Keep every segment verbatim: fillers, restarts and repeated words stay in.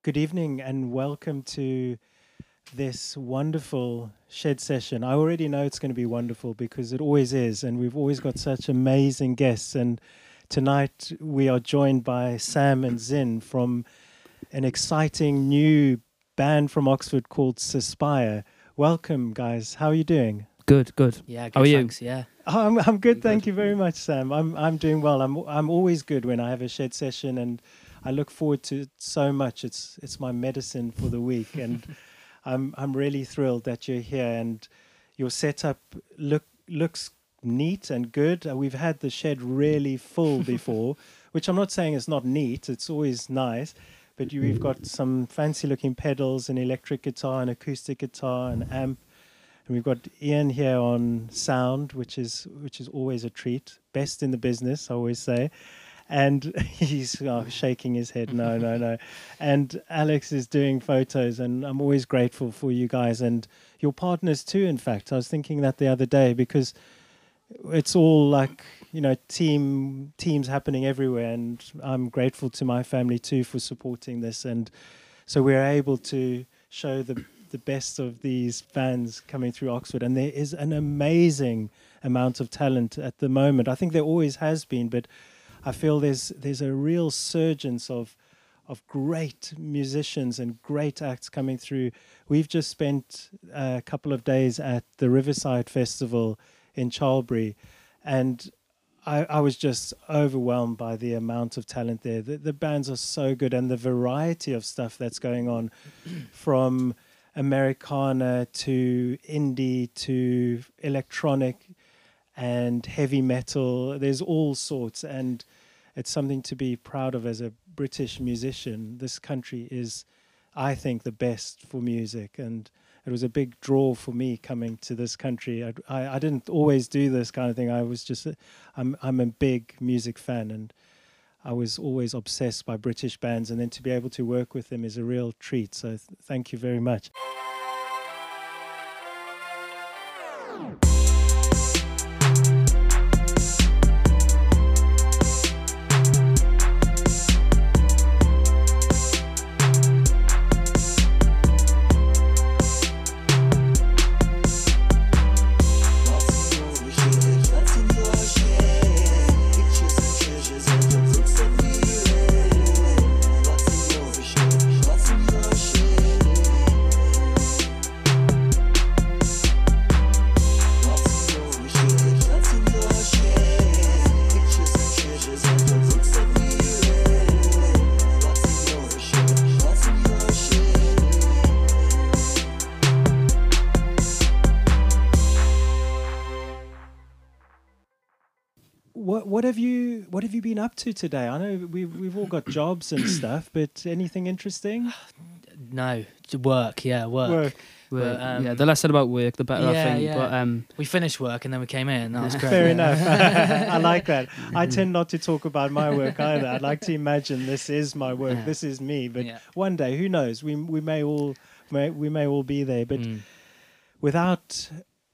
Good evening and welcome to this wonderful shed session. I already know it's going to be wonderful because it always is, and we've always got such amazing guests. And tonight we are joined by Sam and Zin from an exciting new band from Oxford called Suspire. Welcome, guys. How are you doing? Good, good. Yeah, good, How are you? thanks, yeah. Oh, I'm I'm good. Thank you very much, Sam. I'm I'm doing well. I'm I'm always good when I have a shed session, and I look forward to it so much. It's it's my medicine for the week, and I'm I'm really thrilled that you're here. And your setup look looks neat and good. Uh, we've had the shed really full before, which I'm not saying is not neat. It's always nice, but you, we've got some fancy looking pedals, an electric guitar, an acoustic guitar, an amp. And we've got Ian here on sound, which is which is always a treat. Best in the business, I always say. And he's oh, shaking his head. No, no, no. And Alex is doing photos, and I'm always grateful for you guys and your partners too. In fact, I was thinking that the other day because it's all like, you know, team teams happening everywhere, and I'm grateful to my family too for supporting this. And so we're able to show the the best of these bands coming through Oxford, and there is an amazing amount of talent at the moment. I think there always has been, but I feel there's there's a real surgence of of great musicians and great acts coming through. We've just spent a couple of days at the Riverside Festival in Charlbury, and I, I was just overwhelmed by the amount of talent there. The, the bands are so good, and the variety of stuff that's going on, from Americana to indie to electronic and heavy metal. There's all sorts, and it's something to be proud of as a British musician. This country is, I think, the best for music, and it was a big draw for me coming to this country. I, I, I didn't always do this kind of thing. I was just, a, I'm, I'm a big music fan, and I was always obsessed by British bands, and then to be able to work with them is a real treat. So th- thank you very much. What what have you what have you been up to today? I know we've we've all got jobs and stuff, but anything interesting? No, to work, yeah, work. Work. Work. But, um, yeah, the less said about work, the better, I yeah, think. yeah. But um, We finished work and then we came in. That was great. Fair enough. I like that. I tend not to talk about my work either. I'd like to imagine this is my work, Yeah. this is me. But Yeah. one day, who knows? We we may all may, we may all be there. But Mm. without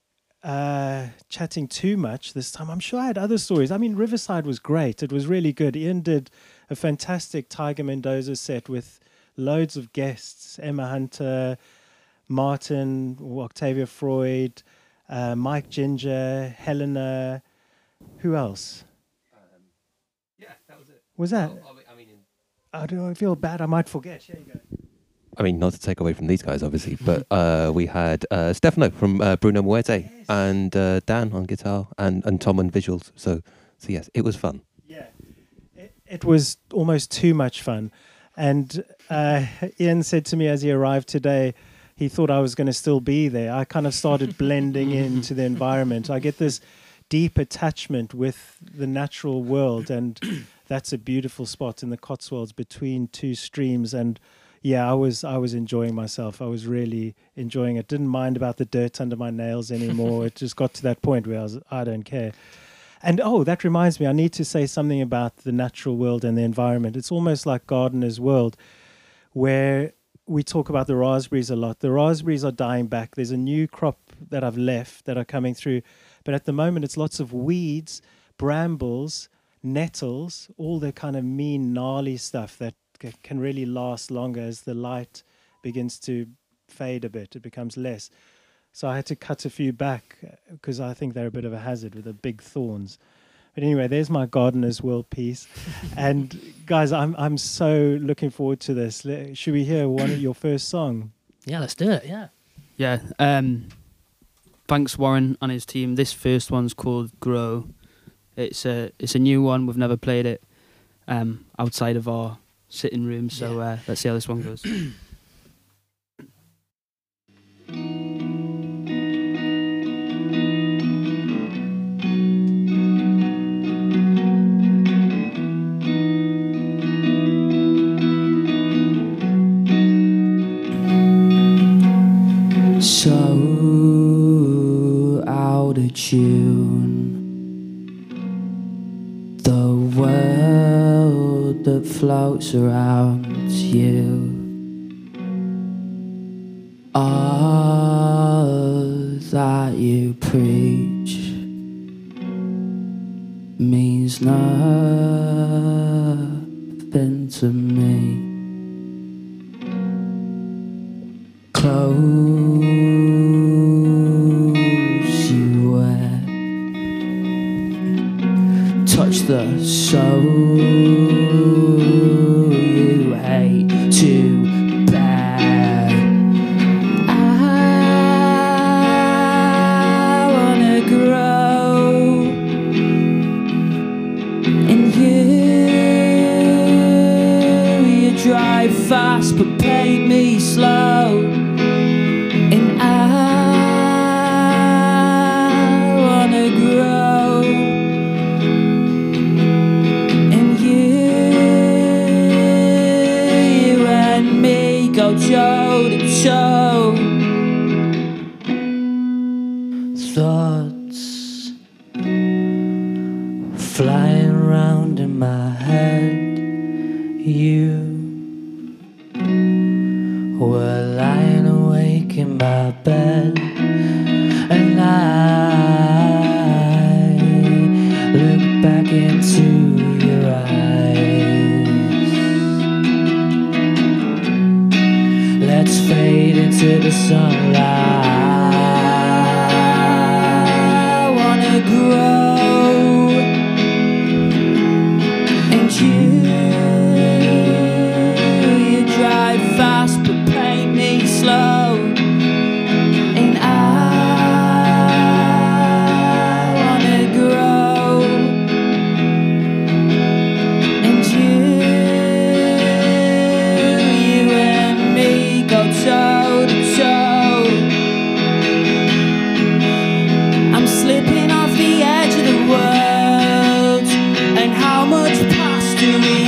uh, chatting too much this time, I'm sure I had other stories. I mean, Riverside was great. It was really good. Ian did a fantastic Tiger Mendoza set with loads of guests: Emma Hunter, Martin, Octavia Freud, uh, Mike Ginger, Helena. Who else? Um, yeah, that was it. Was that? Well, I mean, I mean in, I do I feel bad. I might forget. Here you go. I mean, not to take away from these guys, obviously, but uh, we had uh, Stefano from uh, Bruno Muerte Yes. and uh, Dan on guitar and, and Tom on visuals. So, so yes, it was fun. Yeah, it, it was almost too much fun. And uh, Ian said to me as he arrived today, he thought I was going to still be there. I kind of started blending into the environment. I get this deep attachment with the natural world, and that's a beautiful spot in the Cotswolds between two streams. And yeah, I was I was enjoying myself. I was really enjoying it. Didn't mind about the dirt under my nails anymore. It just got to that point where I was, I don't care. And oh, that reminds me, I need to say something about the natural world and the environment. It's almost like Gardener's World, where we talk about the raspberries a lot. The raspberries are dying back. There's a new crop that I've left that are coming through. But at the moment, it's lots of weeds, brambles, nettles, all the kind of mean, gnarly stuff that c- can really last longer as the light begins to fade a bit. It becomes less. So I had to cut a few back because I think they're a bit of a hazard with the big thorns. But anyway, there's my Gardener's World piece. And guys, I'm I'm so looking forward to this. Le- Should we hear one of your first song? Yeah, let's do it. Yeah. Yeah. Um, thanks, Warren and his team. This first one's called Grow. It's a it's a new one. We've never played it um, outside of our sitting room. So Yeah. uh, let's see how this one goes. So out of tune, the world that floats around you, all that you preach means nothing to me. Close you wear, touch the soul you hate to bear. I wanna grow in you. You drive fast but paint me slow. And I wanna grow in you. You and me go toe to toe. Thoughts flying round in my head. You were lying awake in my bed, and I look back into your eyes. Let's fade into the sunlight. I wanna grow, and you, you drive fast but paint me slow. And I wanna grow, and you, you and me go toe to toe. I'm slipping off the edge of the world, and how much past do we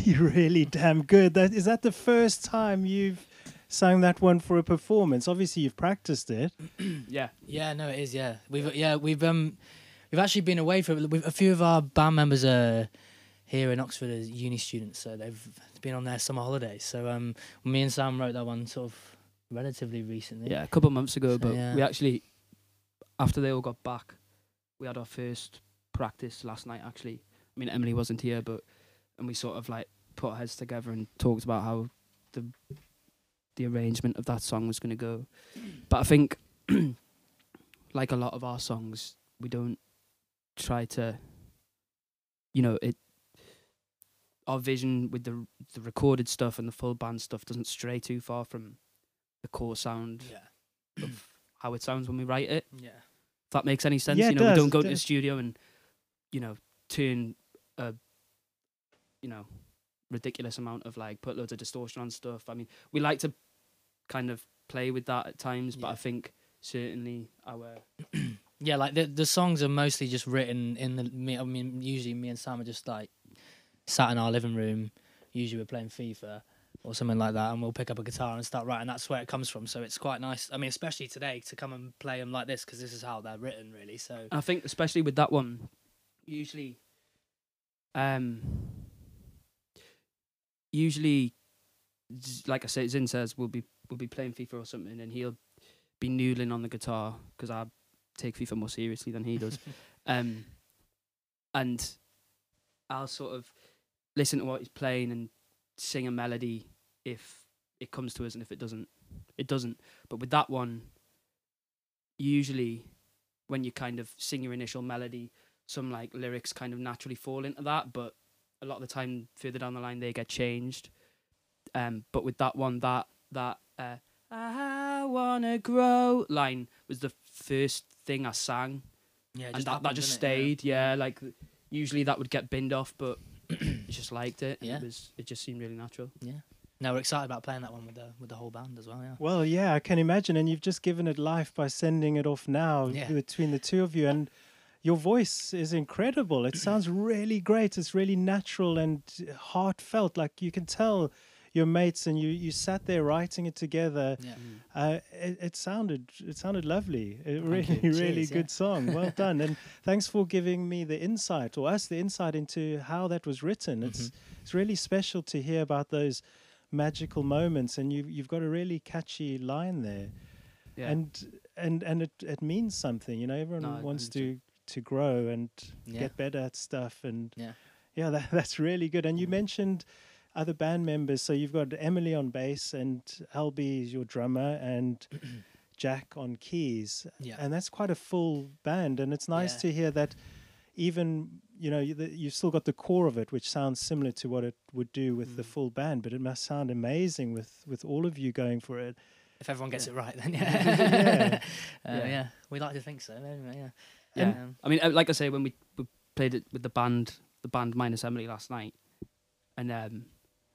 really, really damn good. That is that the first time you've sung that one for a performance? Obviously, you've practiced it. Yeah. Yeah, no, it is. Yeah, we've yeah we've um we've actually been away for we've, a few of our band members are here in Oxford as uni students, so they've been on their summer holidays. So um, me and Sam wrote that one sort of relatively recently. Yeah, a couple of months ago, So, but yeah. we actually, after they all got back, we had our first practice last night, actually. I mean, Emily wasn't here, but, and we sort of like put our heads together and talked about how the the arrangement of that song was going to go. But I think, like a lot of our songs, we don't try to, you know, it, our vision with the the recorded stuff and the full band stuff doesn't stray too far from the core sound Yeah. of how it sounds when we write it. Yeah. If that makes any sense. Yeah, you it know, does, we don't go it to the does. studio and, you know, turn a, you know, ridiculous amount of like, put loads of distortion on stuff. I mean, we like to kind of play with that at times, but Yeah. I think certainly our... Yeah, like the the songs are mostly just written in the. Me, I mean, usually me and Sam are just like sat in our living room. Usually we're playing FIFA or something like that, and we'll pick up a guitar and start writing. That's where it comes from. So it's quite nice. I mean, especially today to come and play them like this because this is how they're written, really. So I think especially with that one, usually, um, usually, z- like I say, Zin says we'll be we'll be playing FIFA or something, and he'll be noodling on the guitar because I take FIFA more seriously than he does, um, and I'll sort of listen to what he's playing and sing a melody if it comes to us, and if it doesn't, it doesn't. But with that one, usually when you kind of sing your initial melody, some like lyrics kind of naturally fall into that, but a lot of the time further down the line they get changed. Um, but with that one, that that uh, I wanna grow line was the first thing I sang, yeah, and that, that just stayed. Yeah, like usually that would get binned off, but I just liked it. and Yeah. It was it just seemed really natural. Yeah. No, we're excited about playing that one with the with the whole band as well. Yeah. Well, yeah, I can imagine. And you've just given it life by sending it off now Yeah. between the two of you. And your voice is incredible. It sounds really great. It's really natural and heartfelt. Like you can tell your mates and you, you sat there writing it together. Yeah. Uh, it, it sounded it sounded lovely. A Thank really, you. really Cheers, yeah. good song. Well done. And thanks for giving me the insight, or us the insight into how that was written. It's it's really special to hear about those magical moments, and you you've got a really catchy line there. Yeah. And and and it, it means something. You know, everyone No, I- I wants do to to grow and Yeah. get better at stuff. And Yeah. yeah, that, that's really good. And you mentioned other band members. So you've got Emily on bass, and Albie is your drummer, and Jack on keys. Yeah. And that's quite a full band. And it's nice Yeah. to hear that even, you know, you, the, you've still got the core of it, which sounds similar to what it would do with the Mm. full band, but it must sound amazing with, with all of you going for it. If everyone gets Yeah. it right, then Yeah. yeah. uh, Yeah. yeah. We like to think so. Anyway, yeah. Yeah. Um, I mean, uh, like I say, when we, we played it with the band, the band minus Emily last night, and um,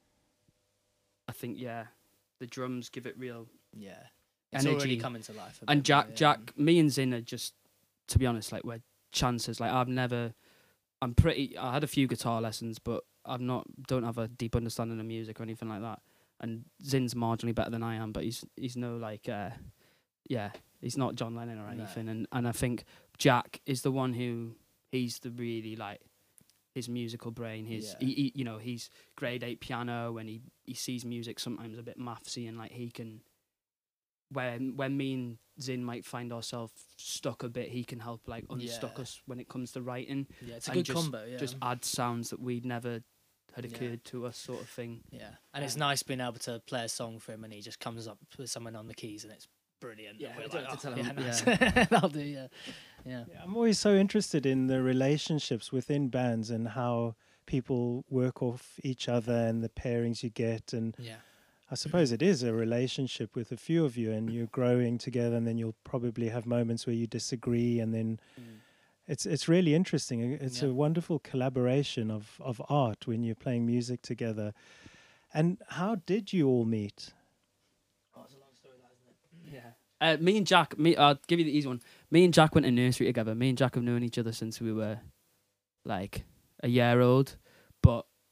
I think yeah, the drums give it real. yeah. It's already Energy. coming to life. a And bit Jack, more, yeah. Jack, me and Zin are just, to be honest, like we're chances. Like I've never, I'm pretty. I had a few guitar lessons, but I'm not. Don't have a deep understanding of music or anything like that. And Zin's marginally better than I am, but he's he's no like, uh, yeah, he's not John Lennon or No. anything. And and I think Jack is the one who he's the really like his musical brain. His Yeah. he, he you know he's grade eight piano, and he he sees music sometimes a bit mathsy, and like he can. When when me and Zin might find ourselves stuck a bit, he can help like unstuck Yeah. us when it comes to writing. Yeah, it's a and good just- combo. Yeah. Just add sounds that we'd never had Yeah. occurred to us, sort of thing. Yeah, and it's Um, nice being able to play a song for him, and he just comes up with someone on the keys, and it's brilliant. Yeah, and we're I like, don't have to oh, tell yeah, him, nice. That'll do. Yeah, yeah, Yeah, I'm always so interested in the relationships within bands and how people work off each other and the pairings you get. And yeah, I suppose it is a relationship with a few of you, and you're growing together, and then you'll probably have moments where you disagree, and then it's it's really interesting. Uh, It's Yeah. a wonderful collaboration of, of art when you're playing music together. And how did you all meet? Oh, it's a long story, that, isn't it? Yeah. Uh, me and Jack, me, I'll give you the easy one. Me and Jack went to nursery together. Me and Jack have known each other since we were like a year old, but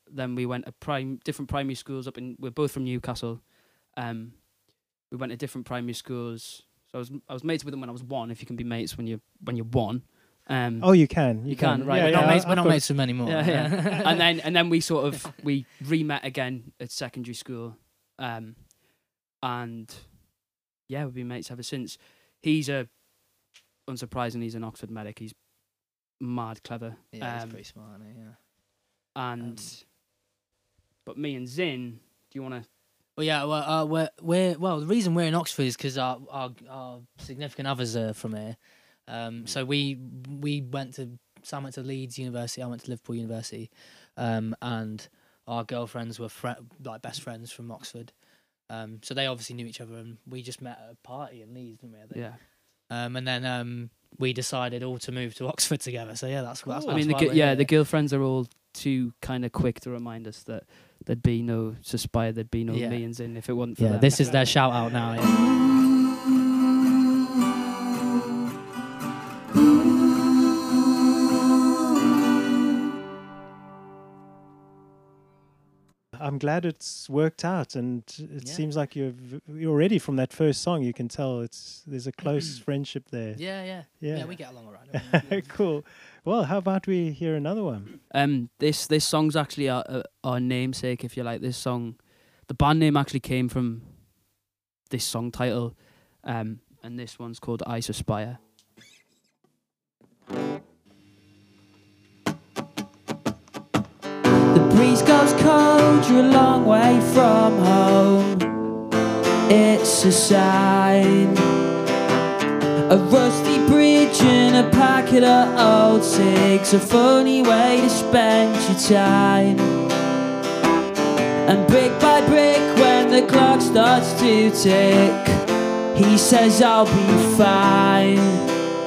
then we went to prime different primary schools up in. We're both from Newcastle. Um, we went to different primary schools. So I was I was mates with them when I was one. If you can be mates when you when you're one. Um, Oh, you can. You can, right. Yeah, we're yeah, not, mates, I- we're I've not got- mates with them anymore. Yeah, yeah. and then and then we sort of we re-met again at secondary school, um, and yeah, we've been mates ever since. He's a, unsurprisingly, he's an Oxford medic. He's mad clever. Yeah, he's Um, pretty smart, isn't he? Yeah. And Um, but me and Zin, do you want to? Well, yeah, well, uh, we're, we're well. The reason we're in Oxford is because our, our our significant others are from here. Um, so we we went to Sam went to Leeds University, I went to Liverpool University, um, and our girlfriends were fri like best friends from Oxford. Um, so they obviously knew each other, and we just met at a party in Leeds, didn't we? I think? Yeah. Um, and then um, we decided all to move to Oxford together. So yeah, that's, that's I mean, the why gi- we're yeah, here. the girlfriends are all too kind of quick to remind us that there'd be no Suspire, there'd be no Yeah. me and Zin if it wasn't for Yeah, them. this is their shout out now. Yeah. I'm glad it's worked out, and it Yeah. seems like you're v- you're already from that first song. You can tell it's there's a close friendship there. yeah, yeah, Yeah. yeah, we get along alright. Cool. Well, how about we hear another one? Um, this this song's actually our, uh, our namesake, if you like. This song, the band name actually came from this song title, um, and this one's called I Suspire. The breeze goes cold, you're a long way from home. It's a sign. A rusty bridge and a packet of old cigs, a funny way to spend your time. And brick by brick, when the clock starts to tick, he says I'll be fine.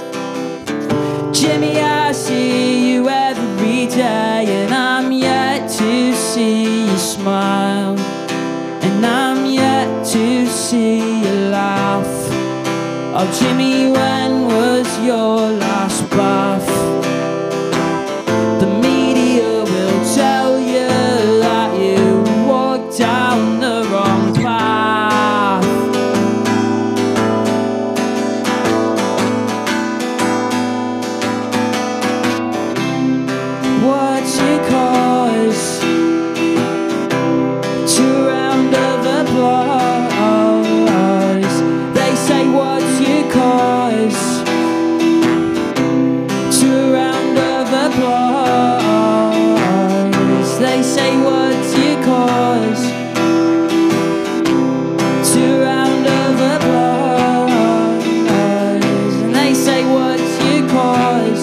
Jimmy, I see you every day, and I'm yet to see you smile, and I'm yet to see you laugh. Oh Jimmy, when was your last bath? The media will tell you that you walked down the wrong path. What's your cause? To round of applause. They say what's your cause? To round of applause. They say what's your cause? To round of applause. And they say what's your cause?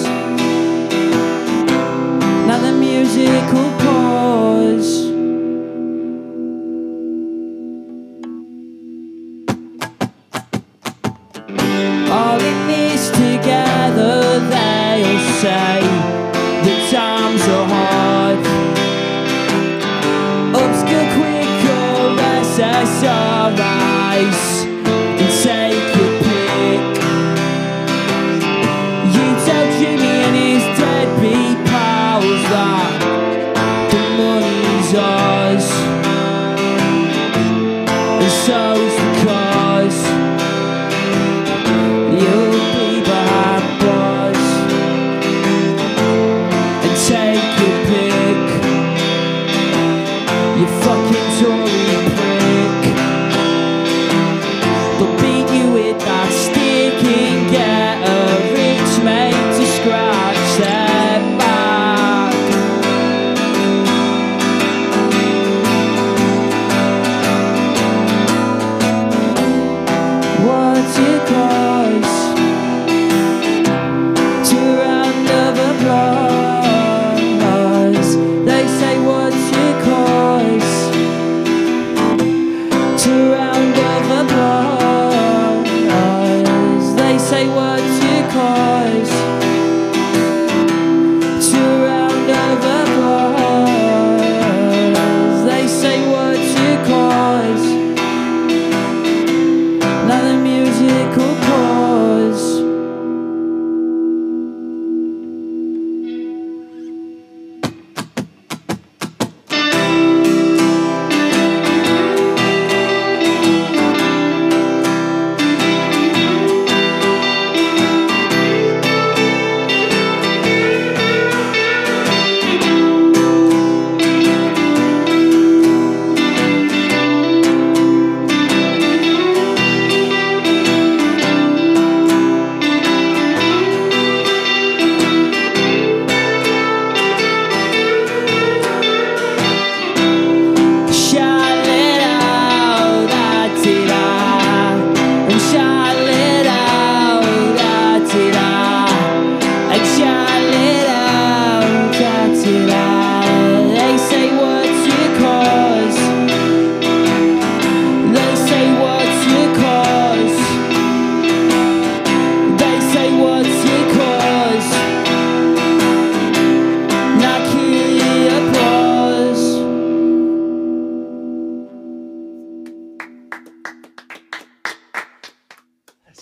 Now the music will pause. All in this together, they'll say the times are hard. Upskill quicker, S S R Is, and take your pick. You tell Jimmy and his deadbeat pals that the money's ours, and so's the cause. You'll be behind bars and take your pick. You fucking Tory prick. They'll beat you with that stick and get a rich mate to scratch their back.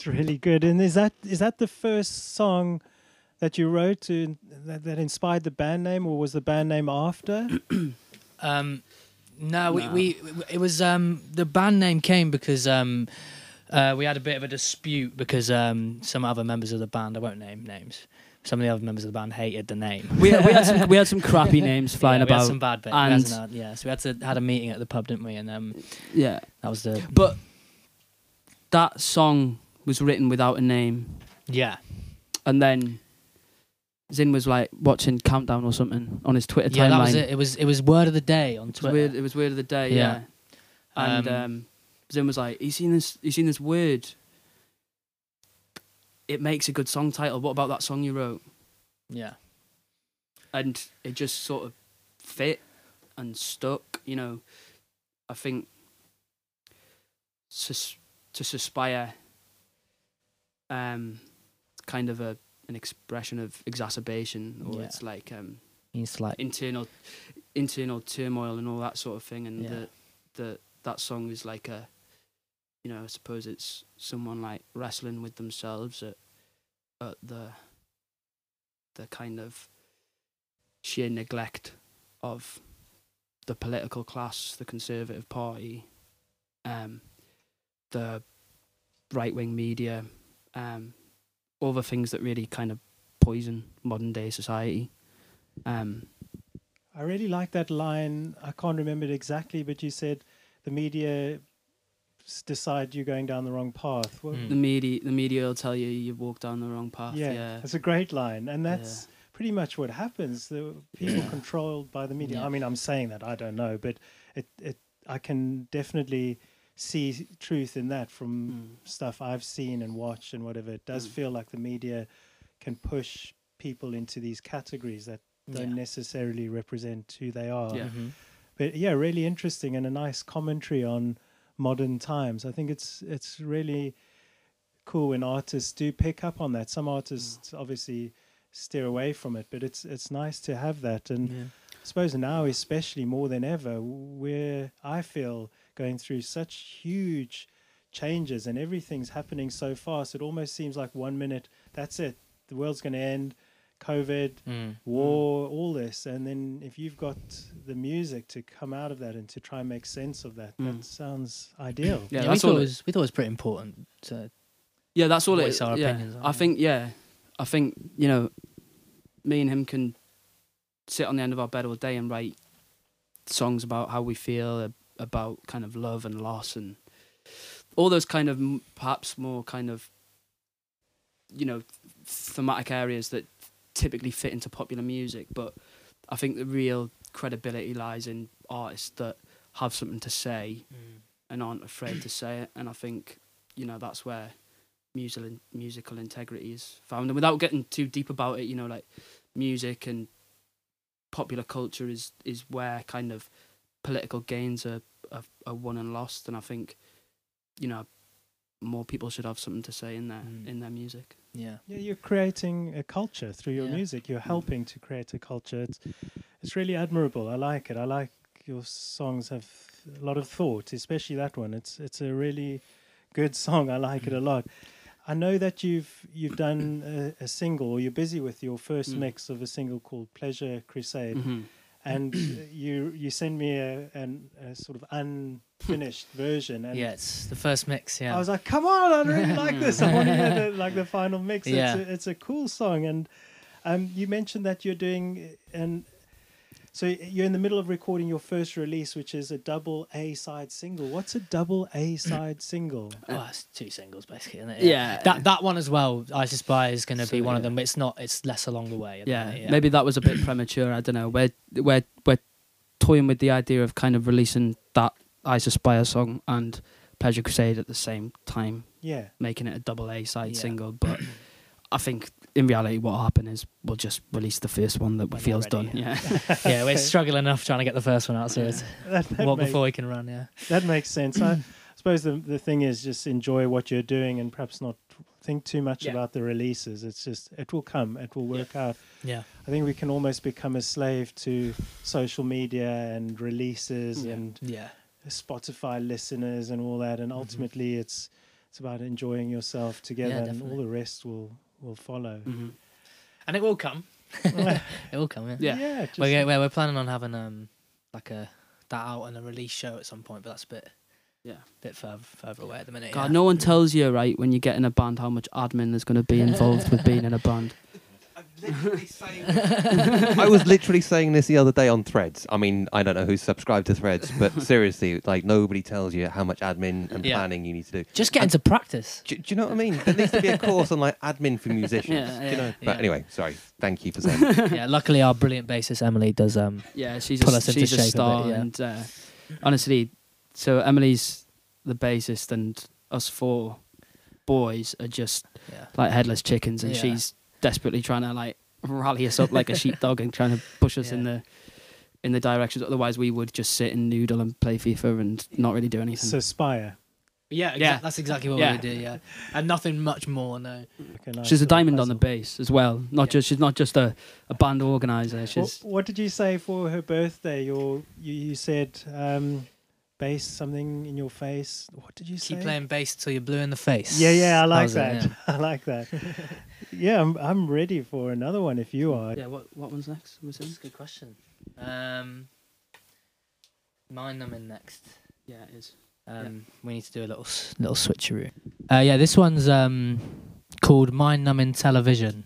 That's really good. And is that is that the first song that you wrote to that, that inspired the band name, or was the band name after? Um, no, we, No. we it was um, the band name came because um, uh, we had a bit of a dispute because um, some other members of the band, I won't name names, some of the other members of the band hated the name. We, we had some we had some crappy names flying yeah, we about. had some bad bits. and- We had some, yeah, so we had to had a meeting at the pub, didn't we? And um, Yeah, that was the but that song was written without a name, yeah. and then Zin was like watching Countdown or something on his Twitter Yeah, timeline. that was it. It was it was word of the day on It was Twitter. weird. It was word of the day. Yeah. Yeah, and Um, um, Zin was like, "You seen this? You seen this word? It makes a good song title. What about that song you wrote?" Yeah, And it just sort of fit and stuck. You know, I think sus- to suspire, um, kind of a an expression of exacerbation, or Yeah. it's like um, he's like internal internal turmoil and all that sort of thing. And Yeah. the the that song is like a, you know, I suppose it's someone like wrestling with themselves at at the the kind of sheer neglect of the political class, the Conservative Party, um, the right-wing media, um, all the things that really kind of poison modern-day society. Um, I really like that line. I can't remember it exactly, but you said the media s- decide you're going down the wrong path. What- Mm. the media, the media will tell you you've walked down the wrong path. yeah, Yeah, that's a great line, and that's pretty much what happens. The people controlled by the media. Yeah. I mean, I'm saying that, I don't know, but it, it I can definitely see truth in that from Mm. stuff I've seen and watched and whatever. It does Mm. feel like the media can push people into these categories that don't Yeah. necessarily represent who they are. Yeah. Mhm. But yeah, really interesting and a nice commentary on modern times. I think it's it's really cool when artists do pick up on that. Some artists obviously steer away from it, but it's it's nice to have that. And Yeah. I suppose now, especially more than ever, where I feel going through such huge changes and everything's happening so fast, it almost seems like one minute, that's it, the world's going to end, COVID, Mm. war, all this. And then if you've got the music to come out of that and to try and make sense of that, Mm. that sounds ideal. Yeah, Yeah, we that's thought all it it- was we thought it was pretty important to Yeah, that's all it voice is. our Yeah. opinions on I it. think, yeah, I think, you know, me and him can sit on the end of our bed all day and write songs about how we feel, ab- about kind of love and loss and all those kind of m- perhaps more kind of, you know, thematic areas that typically fit into popular music. But I think the real credibility lies in artists that have something to say and aren't afraid to say it. And I think, you know, that's where musical musical integrity is found. And without getting too deep about it, you know, like music and popular culture is is where kind of political gains are, are, are won and lost. And I think, you know, more people should have something to say in their Mm. in their music. yeah. Yeah, you're creating a culture through your Yeah. music. You're helping to create a culture. It's, it's really admirable. I like it. I like your songs have a lot of thought, especially that one. It's it's a really good song. I like it a lot. I know that you've you've done a, a single, or you're busy with your first Mm. mix of a single called Pleasure Crusade, Mhm. and uh, you you send me a, an, a sort of unfinished version, and Yeah, it's the first mix. Yeah, I was like, "Come on, I really like this. I want to hear the, like the final mix." Yeah. It's, a, it's a cool song, and um, you mentioned that you're doing, and so you're in the middle of recording your first release, which is a double A side single. What's a double A side single? oh, it's two singles basically, isn't it? Yeah. that that one as well. I Suspire is going to So, be one of yeah. them. But it's not. It's less along the way. isn't Yeah, it? maybe that was a bit premature. I don't know. We're we're we're toying with the idea of kind of releasing that I Suspire song and Pleasure Crusade at the same time, Yeah, making it a double A side Yeah. single. But I think in reality, what will happen is we'll just release the first one that When feels they're done. ready, Yeah, yeah, we're struggling enough trying to get the first one out. So it's that, that, well makes, before we can run. Yeah, that makes sense. I suppose the the thing is just enjoy what you're doing and perhaps not think too much Yeah. about the releases. It's just it will come, it will work out. yeah, I think we can almost become a slave to social media and releases Yeah. and yeah. Spotify listeners and all that, and ultimately it's it's about enjoying yourself together, and all definitely. the rest will will follow. Mhm. And it will come. It will come. Yeah. Yeah. yeah just, We're, we're we're planning on having um like a that out and a release show at some point, but that's a bit Yeah. bit further further away at the minute. God, yeah. no one tells you, right, when you get in a band how much admin there's going to be involved with being in a band. I was literally saying this the other day on Threads. I mean, I don't know who's subscribed to Threads, but seriously, like nobody tells you how much admin and Yeah. planning you need to do. Just get And- into practice. Do, do you know what I mean? There needs to be a course on like admin for musicians. Yeah, do you yeah. know? But Yeah. anyway, sorry. Thank you for saying that. Yeah. Luckily, our brilliant bassist Emily does um Yeah, she's Pull a, us into she's a shape a bit, star, yeah. and uh, honestly, so Emily's the bassist, and us four boys are just yeah. like headless chickens, and Yeah. she's desperately trying to like rally us up like a sheepdog and trying to push us in Yeah. the in the directions. Otherwise, we would just sit and noodle and play FIFA and not really do anything. so Spire. Yeah, exa- Yeah. that's exactly what Yeah. we do. Yeah, and nothing much more. No. Like a nice She's a little diamond on the puzzle. bass as well. Not Yeah. just she's not just a, a band organizer. What, She's what did you say for her birthday? Your you, you said um, bass something in your face. What did you say? Keep playing bass till you're blue in the face. Yeah, yeah, I like was it, that. yeah. I like that. Yeah, I'm I'm ready for another one if you are. yeah. What what one's next? Was That's a good question. Um, mind numbing next. Yeah, it is. Um, we need to do a little s- little switcheroo. Uh, yeah, this one's um called Mind Numbing Television.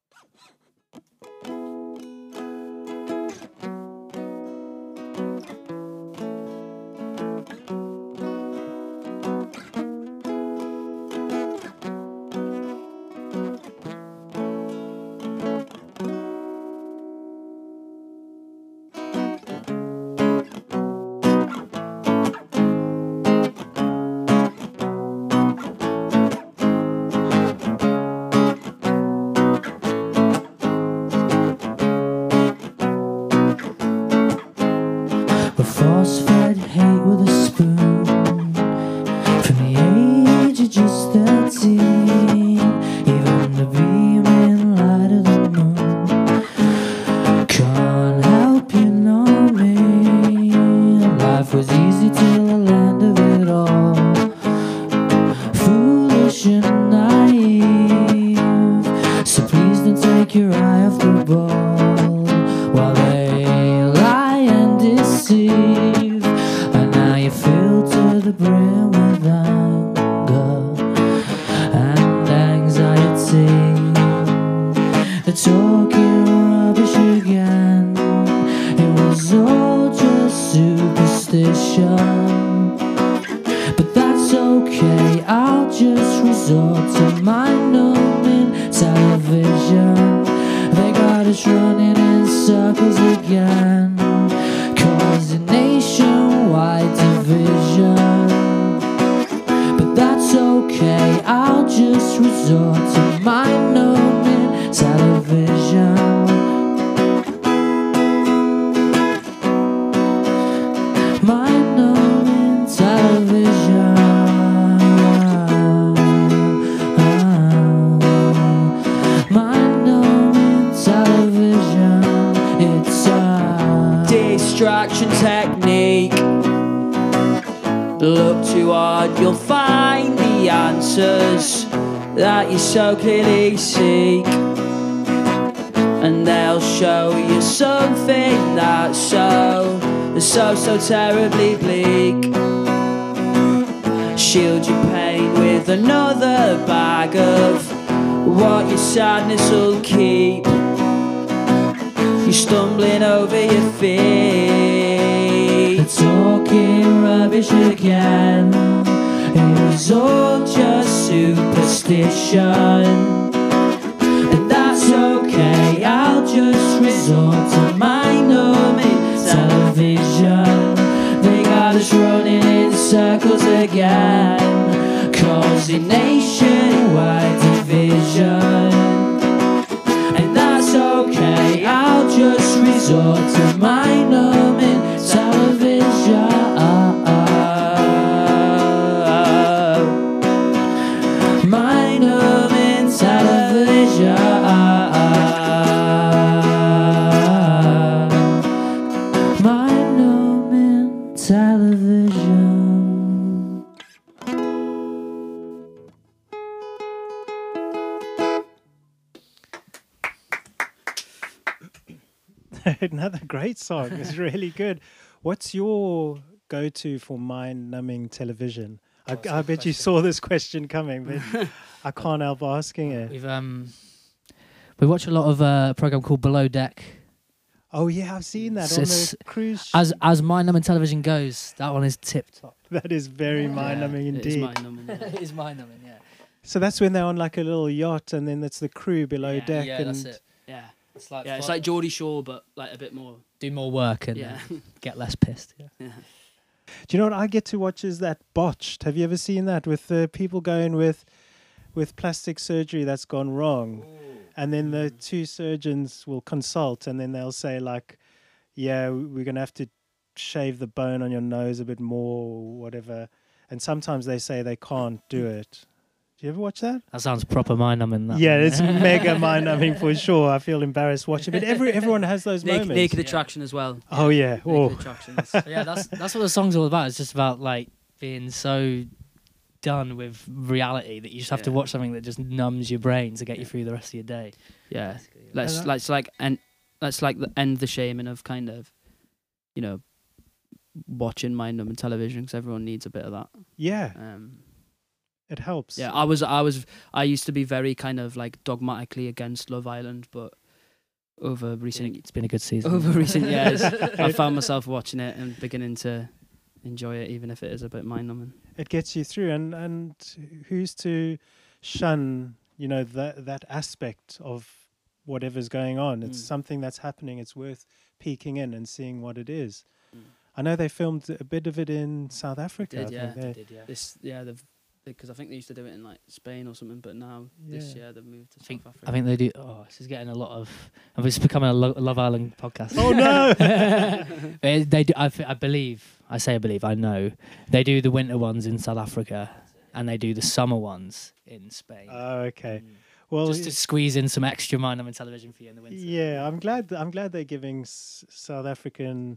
We're force-fed hate with a spoon from the age of just thirteen. Even the beaming light of the moon can't help you know me. Life was easy till the land of it all, foolish and naive. So please don't take your eye off the ball while they lie and deceive. And now you fill to the brim with anger and anxiety. They're talking rubbish again. It was all just superstition, but that's okay. I'll just resort to mind-numbing television. They got us running in circles again, causing nationwide division. But that's okay, I'll just resort to mind-numbing television. Mind-numbing television. Mind-numbing television. It's a distraction technique. Look too hard, you'll find the answers that you so clearly seek, and they'll show you something that's so, so, so terribly bleak. Shield your pain with another bag of what your sadness will keep. You're stumbling over your feet. They're talking rubbish again. It was all just superstition, but that's okay. I'll just resort to mind-numbing television. They got us running in circles again, causing nationwide division. And that's okay, I'll just resort to mind-numbing television. Mind-numbing television. Mind-numbing television. Another great song. It's really good. What's your go-to for mind-numbing television? I, Oh, that's a I good bet you question. saw this question coming, but I can't help asking it. We've um, we watch a lot of uh, a program called Below Deck. Oh yeah, I've seen that S- on s- the cruise. As as mind-numbing television goes, that one is tip top. That is very mind-numbing It is indeed. mind-numbing, yeah. It is mind-numbing, yeah. So that's when they're on like a little yacht, and then that's the crew below yeah, deck. yeah, and that's it. Yeah, It's like yeah, it's fun- like Geordie Shore, but like a bit more. do more work and Yeah, uh, get less pissed. Yeah. yeah. Do you know what I get to watch is that Botched? Have you ever seen that with the people going with with plastic surgery that's gone wrong, and then the two surgeons will consult, and then they'll say like, "Yeah, w- we're gonna have to shave the bone on your nose a bit more, or whatever." And sometimes they say they can't do it. Do you ever watch that? That sounds proper mind-numbing. That Yeah, one. it's mega mind-numbing for sure. I feel embarrassed watching, but every everyone has those Naked, moments. naked Yeah. attraction as well. Oh yeah, Naked oh attraction. is- yeah, that's that's what the song's all about. It's just about like being so done with reality that you just have to Yeah. watch something that just numbs your brain to get you Yeah. through the rest of your day. yeah. basically. Let's that- let's like and let's like the, end the shaming of kind of, you know, watching mind-numbing television because everyone needs a bit of that. yeah, Um, it helps. yeah, I was I was I used to be very kind of like dogmatically against Love Island, but over recent It's been a good season. over recent years, I found myself watching it and beginning to enjoy it, even if it is a bit mind-numbing. It gets you through, and and who's to shun, you know, that that aspect of whatever's going on. It's Mm. something that's happening. It's worth peeking in and seeing what it is. Mm. I know they filmed a bit of it in South Africa. Did, I yeah. think they- Did, yeah. This, yeah, they've because I think they used to do it in like Spain or something, but now this Yeah. year they've moved to I think, South Africa. I think they do. Oh, this is getting a lot of. It's becoming a Lo- Love Island podcast. Oh no! they, they do. I, f- I believe. I say I believe. I know. They do the winter ones in South Africa, and they do the summer ones in Spain. Oh, okay. Mm. Well, Just to squeeze in some extra mind-numbing television for you in the winter. yeah, I'm glad. I'm glad they're giving s- South African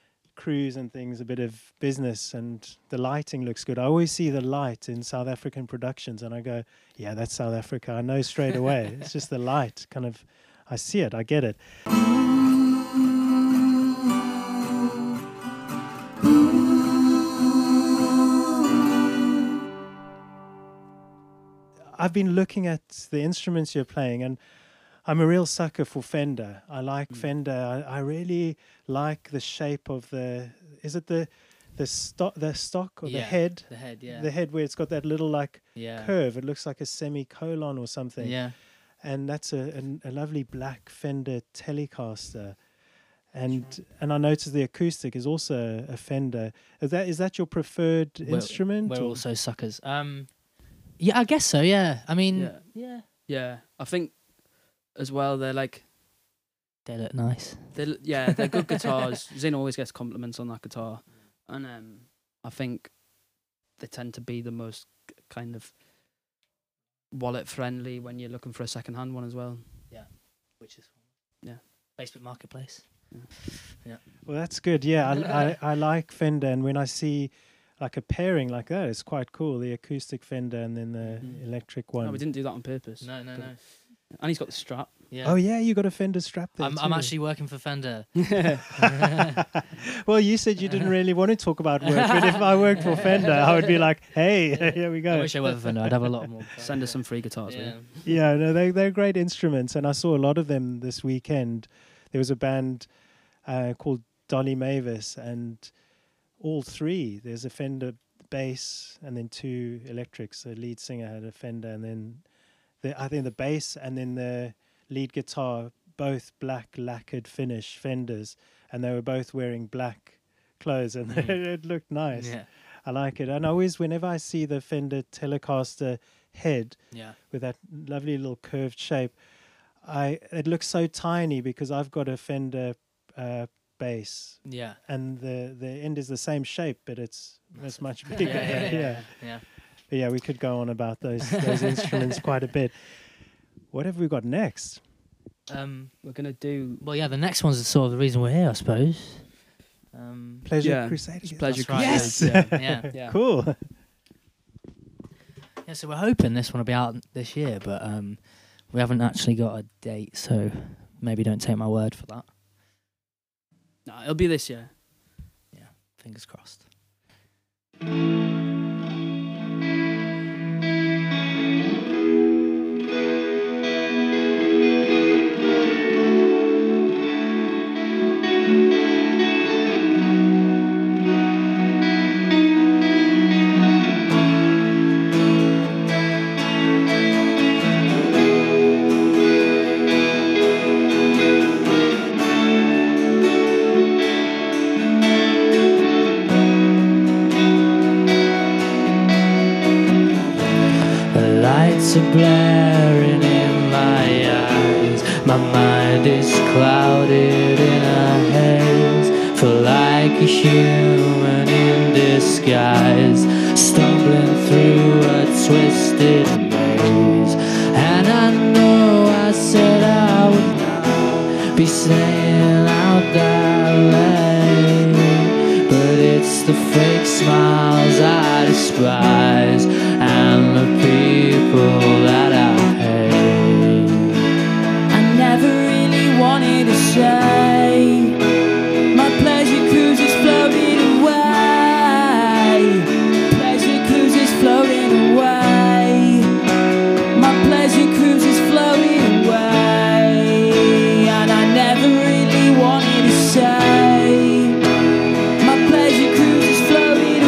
crews and things a bit of business, and the lighting looks good. I always see the light in South African productions, and I go, "Yeah, that's South Africa." I know straight away. It's just the light, kind of. I see it. I get it. I've been looking at the instruments you're playing, and I'm a real sucker for Fender. I like Mm. Fender. I, I really like the shape of the. Is it the the stock the stock or the Yeah, head? The head, yeah. The head where it's got that little like yeah. curve. It looks like a semicolon or something. Yeah. And that's a, a, a lovely black Fender Telecaster. And and I noticed the acoustic is also a Fender. Is that is that your preferred We're- instrument? We're or- also suckers. Um, yeah, I guess so. Yeah. I mean, Yeah. yeah. yeah, I think as well they're like They look nice. they l- yeah they're good guitars. Zane always gets compliments on that guitar, and um, I think they tend to be the most k- kind of wallet friendly when you're looking for a second hand one as well. Which is Yeah. Facebook Marketplace. Well, that's good. Yeah, I, I I like Fender, and when I see like a pairing like that, it's quite cool. The acoustic Fender and then the Mm. electric one. No, we didn't do that on purpose. No, no, But- no. And he's got the strap. Yeah. Oh yeah, you got a Fender strap there. I'm, I'm too. actually working for Fender. Well, you said you didn't really want to talk about work, but if I worked for Fender, I would be like, hey, here we I go. wish I worked for Fender. I'd have a lot more. Send us some free guitars. will Yeah. you? Yeah, no, they they're great instruments, and I saw a lot of them this weekend. There was a band uh, called Dolly Mavis, and all three. There's a Fender bass, and then two electrics. The lead singer had a Fender, and then the I think the bass, and then the lead guitar, both black lacquered finish Fenders, and they were both wearing black clothes, and Mm. it looked nice. Yeah. I like it, and I always, whenever I see the Fender Telecaster head Yeah. with that lovely little curved shape, I it looks so tiny because I've got a Fender uh, bass, Yeah. and the the end is the same shape, but it's it's much Yeah. bigger. Yeah. Yeah. yeah. But yeah, we could go on about those those instruments quite a bit. What have we got next? Um. We're gonna do Well, yeah. The next one's sort of the reason we're here, I suppose. Um. Pleasure Yeah, Crusade. it's Pleasure right. Yes. Crusade, yeah. Yeah. Yeah. Cool. Yeah. So we're hoping this one will be out this year, but um, we haven't actually got a date, so maybe don't take my word for that. No, it'll be this year. Yeah, fingers crossed. Lights are blaring in my eyes. My mind is clouded in a haze. Feel like a human in disguise, stumbling through a twisted maze. And I know I said I would not be staying out that late, but it's the fake smiles I despise and the people that I hate. I never really wanted to say my pleasure cruise is floating away. Pleasure cruise is floating away. My pleasure cruise is floating away. And I never really wanted to say my pleasure cruise is floating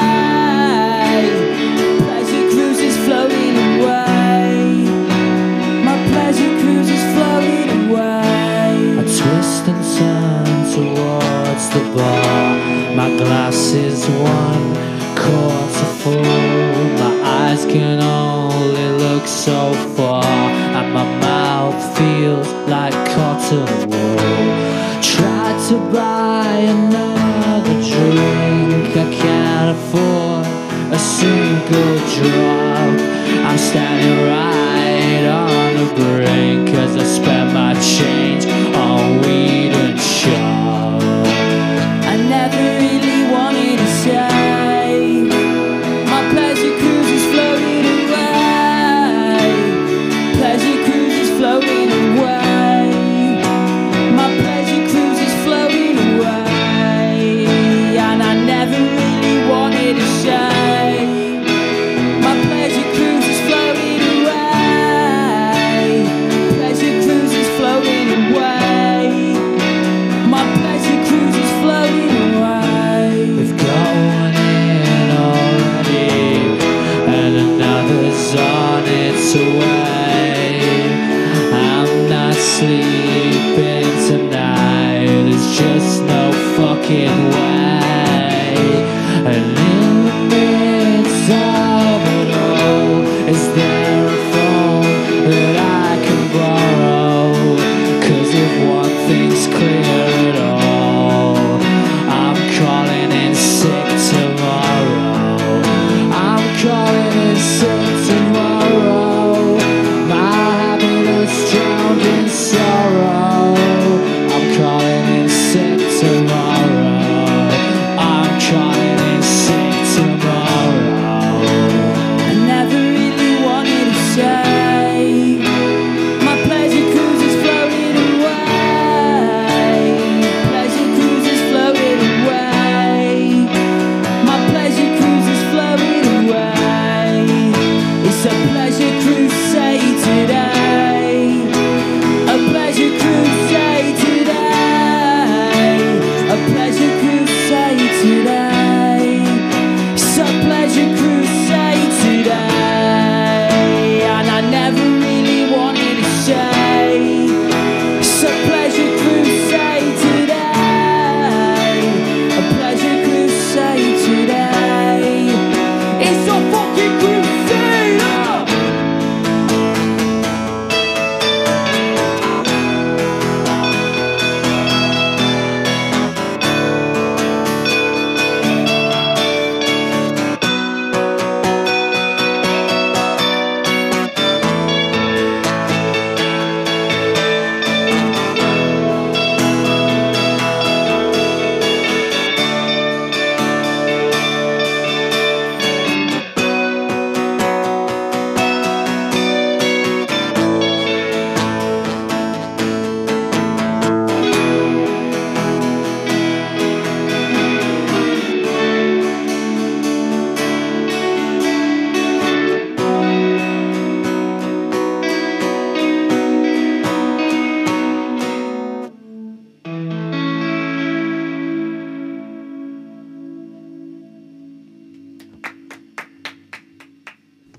away. Pleasure cruise is floating away. My pleasure cruise is floating away. I twist and turn towards the bar. My glass is one quarter full. My eyes can only look so far, and my mouth feels like cotton wool. Tried to buy another drink, I can't afford a single drop. I'm standing right on the brink, 'cause I spent my change on weed and shop. I never really wanted to say my pleasure cruise is floating away. Pleasure cruise is floating away. My pleasure cruise is floating away. And I never really wanted to say my pleasure cruise is floating away. Pleasure cruise is floating away.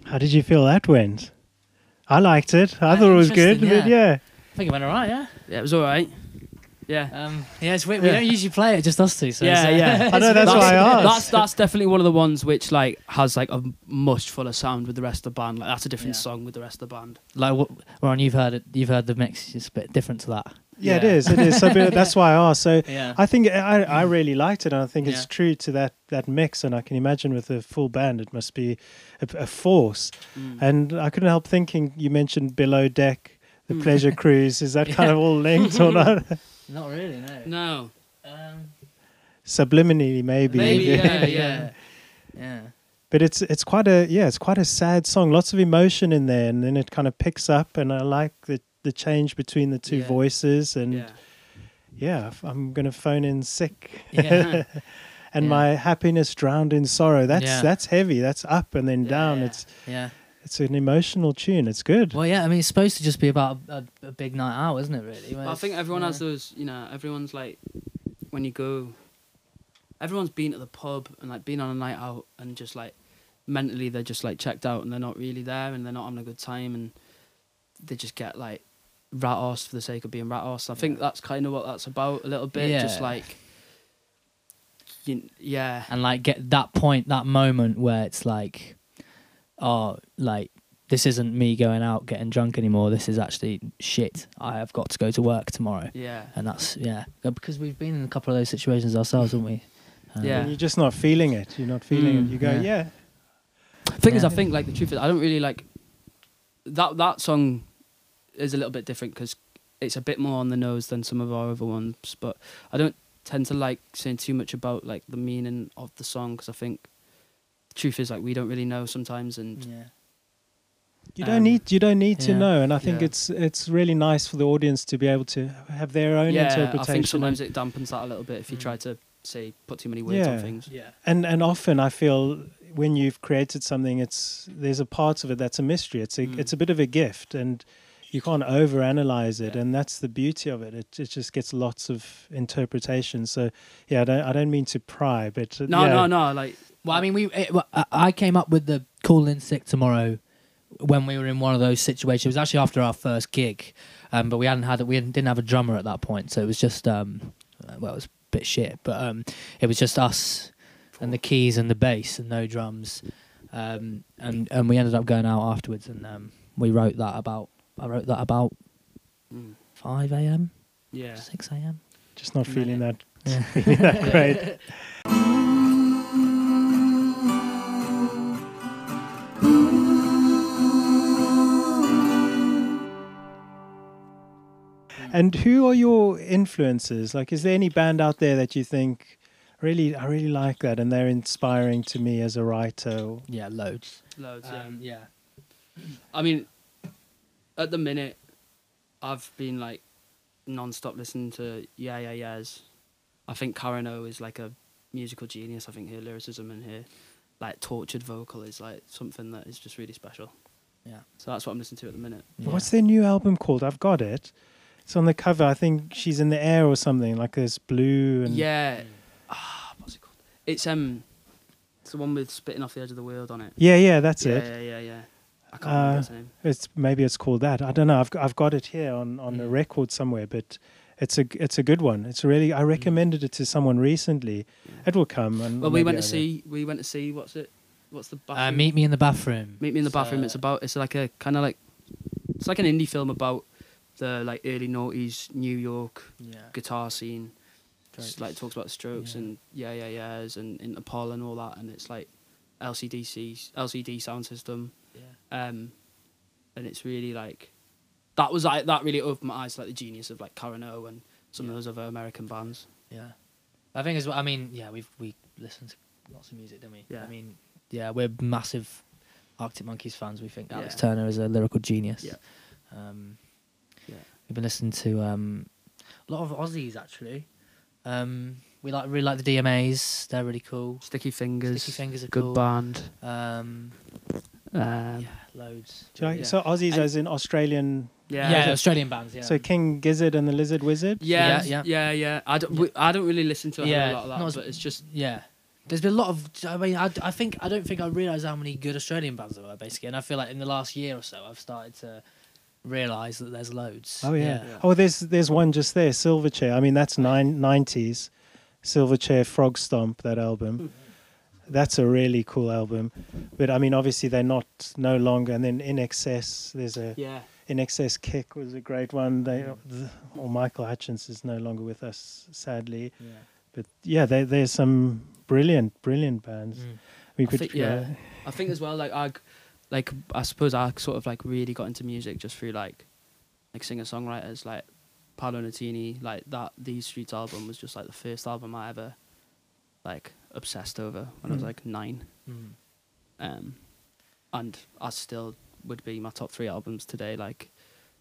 How did you feel that went? I liked it. I Uh, thought it was good. interesting, But yeah. I think it went alright, yeah. Yeah, it was all right. Yeah. Um, yeah, it's weird. We Yeah. don't usually play it, just us two. So Yeah, it's, uh, yeah. I know, that's why I asked. That's that's definitely one of the ones which like has like a much fuller sound with the rest of the band. Like that's a different Yeah. song with the rest of the band. Like, what, Ron, you've heard it. You've heard the mix. It's a bit different to that. Yeah, it Yeah. is. It is. So but that's why I asked. So Yeah. I think I, I really liked it, and I think it's Yeah. true to that, that mix. And I can imagine with a full band, it must be a, a force. Mm. And I couldn't help thinking, you mentioned Below Deck, the Mm. Pleasure Cruise. Is that kind of all linked or not? Not really, no. No. Um, Subliminally, maybe. Maybe, yeah, yeah. Yeah. But it's it's quite a yeah, it's quite a sad song. Lots of emotion in there, and then it kind of picks up. And I like the the change between the two Yeah. voices. And yeah, Yeah. if I'm gonna phone in sick. Yeah. And Yeah. my happiness drowned in sorrow. That's Yeah. that's heavy. That's up and then Yeah, down. yeah. It's Yeah. it's an emotional tune. It's good. Well, yeah. I mean, it's supposed to just be about a, a, a big night out, isn't it? Really. Well, I think it's- everyone yeah. has those, you know, everyone's like, when you go, everyone's been to the pub and like been on a night out and just like mentally they're just like checked out and they're not really there and they're not having a good time and they just get like rat arsed for the sake of being rat arsed. I think that's kind of what that's about a little bit. Just Yeah. like, you, yeah. and like get that point, that moment where it's like, oh, like this isn't me going out getting drunk anymore. This is actually shit. I have got to go to work tomorrow, Yeah. and that's yeah, Uh, because we've been in a couple of those situations ourselves, haven't we? Um, Yeah. And you're just not feeling it. You're not feeling Mm, it. You go, yeah. yeah. Thing is, I Yeah. think like the truth is, I don't really like that. That song is a little bit different because it's a bit more on the nose than some of our other ones. But I don't tend to like saying too much about like the meaning of the song because I think the truth is like we don't really know sometimes. And Yeah. You don't Um, need you don't need to yeah. know. And I think Yeah. it's it's really nice for the audience to be able to have their own yeah, interpretation. I think sometimes and, it dampens that a little bit if you Mm. try to say put too many words Yeah. on things. Yeah. and and often I feel when you've created something, it's there's a part of it that's a mystery. It's a Mm. it's a bit of a gift, and you can't overanalyze it, Yeah. and that's the beauty of it. It it just gets lots of interpretation. So yeah, I don't I don't mean to pry, but uh, No, yeah. no, no. Like Well, I mean, we. It, well, I I came up with the call in sick tomorrow when we were in one of those situations. It was actually after our first gig, um, but we hadn't had we hadn't, didn't have a drummer at that point, so it was just um, uh, well, it was a bit shit, but um, it was just us and the keys and the bass and no drums, um, and and we ended up going out afterwards, and um, we wrote that about I wrote that about mm, five a.m. yeah. six a.m. Just not feeling that Yeah. feeling that great. And who are your influences? Like, is there any band out there that you think really, I really like that, and they're inspiring to me as a writer? Or, Yeah, loads. Loads. Yeah. Um, yeah. I mean, at the minute, I've been like non-stop listening to Yeah Yeah Yeahs. I think Karen O is like a musical genius. I think her lyricism and her like tortured vocal is like something that is just really special. Yeah. So that's what I'm listening to at the minute. What's their new album called? I've got it. It's on the cover. I think she's in the air or something. Like there's blue and Yeah. Ah, what's it called? It's um, it's the one with spitting off the edge of the world on it. yeah, yeah. That's yeah, it. Yeah, yeah, yeah. I can't Uh, remember its name. It's maybe it's called that. I don't know. I've got, I've got it here on on a Mm. record somewhere, but it's a it's a good one. It's really I recommended it to someone recently. Yeah. It will come. And Well, we maybe went to I will. see. We went to see. What's it? What's the Uh, bathroom? meet me in the bathroom. Meet Me in the Bathroom. It's uh, about. It's like a kind of like. It's like an indie film about the like early noughties New York Yeah. guitar scene. It's like talks about the Strokes Yeah. and yeah yeah yeahs and Interpol and all that, and it's like L C D C L C D sound system. Yeah. Um, and it's really like that was like that really opened my eyes to like the genius of like Karen O and some Yeah. of those other American bands. Yeah. I think as well. I mean, yeah, we've we listen to lots of music, don't we? Yeah. I mean, yeah, we're massive Arctic Monkeys fans. We think Alex Yeah. Turner is a lyrical genius. Yeah. Um, Yeah. We've been listening to um, a lot of Aussies actually. Um, we like really like the D M As. They're really cool. Sticky Fingers. Sticky Fingers are Good cool. band. Um, Um, yeah, loads. Do you like, Yeah. So Aussies And- as in Australian. yeah. Yeah, Australian bands. Yeah. So King Gizzard and the Lizard Wizard. Yeah, Yeah, yeah, yeah, I don't, we, I don't really listen to a hell of Yeah, a lot of that, not as- but it's just yeah, There's been a lot of. I mean, I, I think I don't think I realised how many good Australian bands there were basically, and I feel like in the last year or so I've started to realise that there's loads. Oh yeah. yeah. Oh, there's there's one just there, Silverchair. I mean, that's nine nineties. Silverchair, Frog Stomp, that album. That's a really cool album. But I mean, obviously they're not no longer. And then In Excess, there's a Yeah. In Excess Kick was a great one. They, the, or Michael Hutchins is no longer with us, sadly. Yeah. But yeah, there, there's some brilliant, brilliant bands. Mm. We I could, think, uh, yeah. I think as well, like I, like I suppose I sort of like really got into music just through like, like singer songwriters like Paolo Nutini, like that. These Streets album was just like the first album I ever, like, obsessed over when I was Mm. like nine, Mm. um, and I still would be my top three albums today. Like,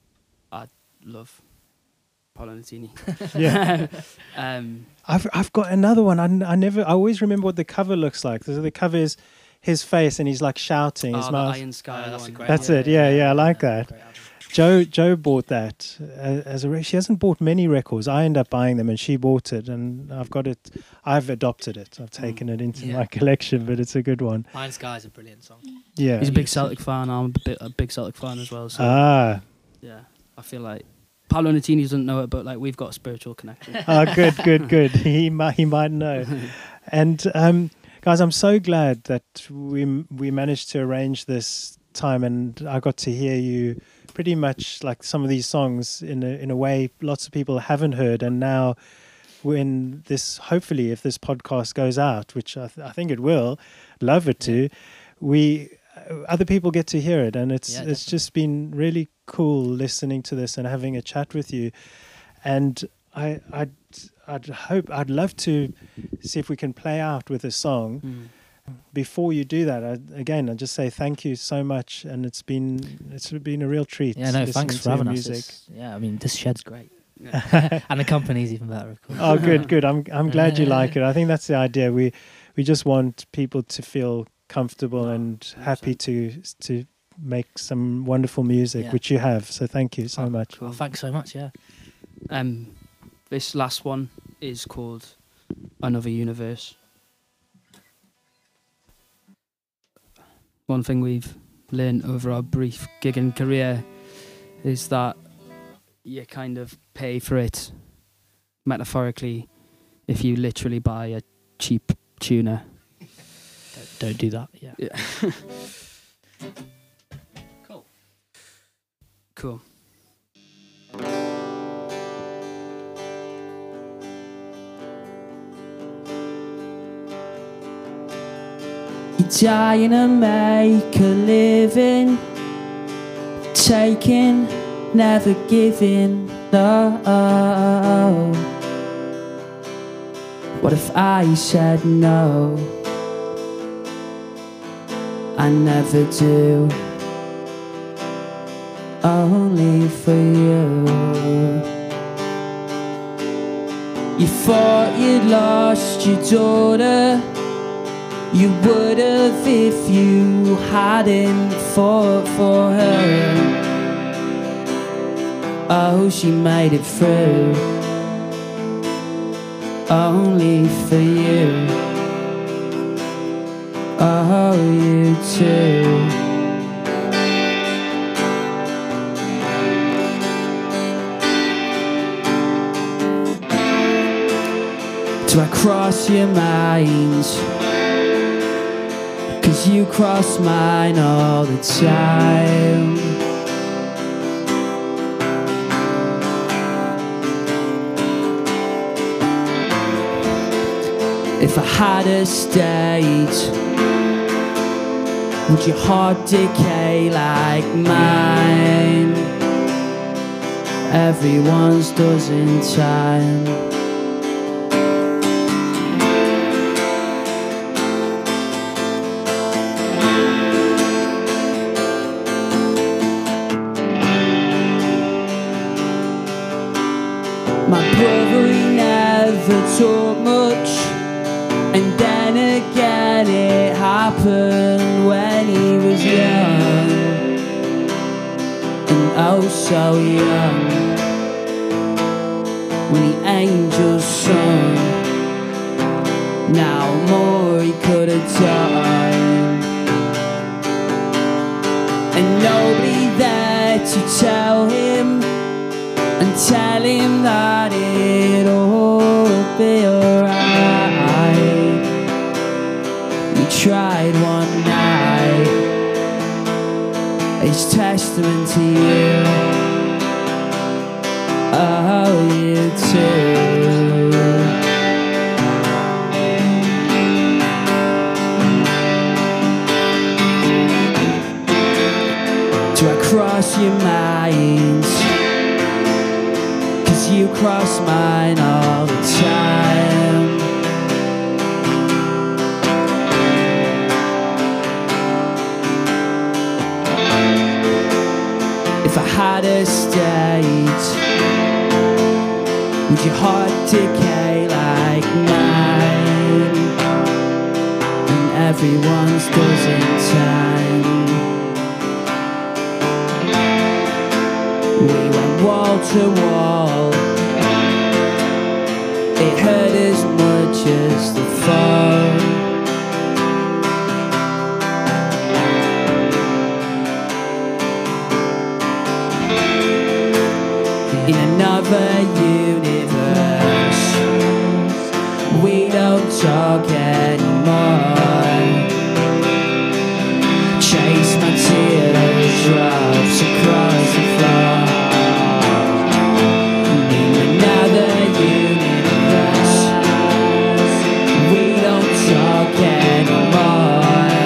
I love Paolo Nutini. yeah. um, I've I've got another one. I, n- I never. I always remember what the cover looks like. So the cover is his face and he's like shouting. His oh, the mouth. Iron Sky. Oh, that's a one. great That's one. it. Yeah, yeah. I like that. Great album. Joe Joe bought that uh, as a. Re- she hasn't bought many records. I end up buying them, and she bought it, and I've got it. I've adopted it. I've taken it into Yeah. my collection, but it's a good one. Iron Sky is a brilliant song. Yeah. He's a big Celtic fan. I'm a, bit, a big Celtic fan as well. So Ah, yeah, I feel like Paolo Nutini doesn't know it, but like we've got a spiritual connection. ah, good, good, good. He might he might know. And um, guys, I'm so glad that we we managed to arrange this time, and I got to hear you pretty much like some of these songs in a in a way lots of people haven't heard, and now when this hopefully if this podcast goes out, which I, th- I think it will, love it to, we uh, other people get to hear it, and it's Yeah, it's definitely. just been really cool listening to this and having a chat with you, and I I'd I'd hope I'd love to see if we can play out with a song. Mm. Before you do that, I, again, I just say thank you so much, and it's been it's been a real treat. Yeah, no, listening thanks to for your having us. music. It's- Yeah, I mean, this shed's great. Yeah. And the company's even better, of course. Oh, good, good. I'm I'm glad you like it. I think that's the idea. We we just want people to feel comfortable Oh, and one hundred happy to to make some wonderful music, Yeah. which you have. So thank you so Oh, much. Well, thanks so much, yeah. Um, this last one is called Another Universe. One thing we've learned over our brief gigging career is that you kind of pay for it metaphorically if you literally buy a cheap tuna. Don't, don't do that, yeah. Yeah. Cool. Cool. You're trying to make a living, taking, never giving. No. What if I said no? I never do. Only for you. You thought you'd lost your daughter. You would have if you hadn't fought for her. Oh, she made it through. Only for you. Oh, you too. Do I cross your mind? 'Cause you cross mine all the time. If I had a state, would your heart decay like mine? Everyone's does in time. My brother, he never taught much, and then again it happened when he was young, and oh so young, when the angels sung, Now more he could have done, and nobody there to tell him and tell him that it'll be alright. We tried one night, it's testament to you. Oh, you too. Do I cross your mind? 'Cause you cross mine all the time. If I had a state, would your heart decay like mine? And everyone's does in time. We went wall to wall, it hurt as much as the fall. In another universe, we don't talk anymore. Chase my teardrops across the floor. In another universe, we don't talk anymore.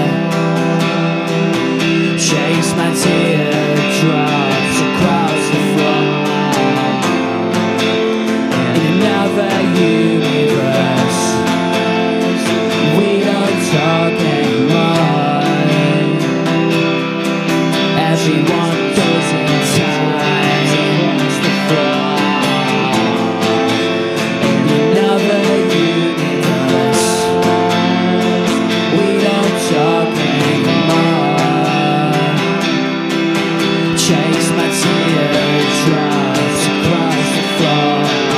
Chase my teardrops across the floor. In another universe, we don't talk anymore. Everyone goes in time. In another universe, we don't talk anymore. Chase my teardrops across the floor.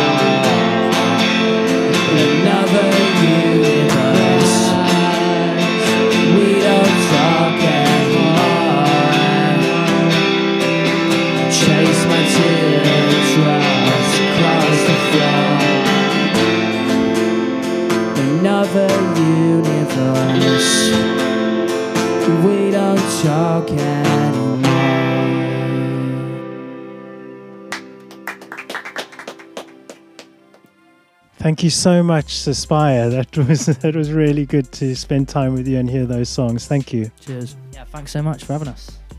In another universe, we don't talk anymore. Chase my teardrops across the floor. Another universe, we don't talk anymore. Thank you so much, Suspire. That was that was really good to spend time with you and hear those songs. Thank you. Cheers. Yeah, thanks so much for having us.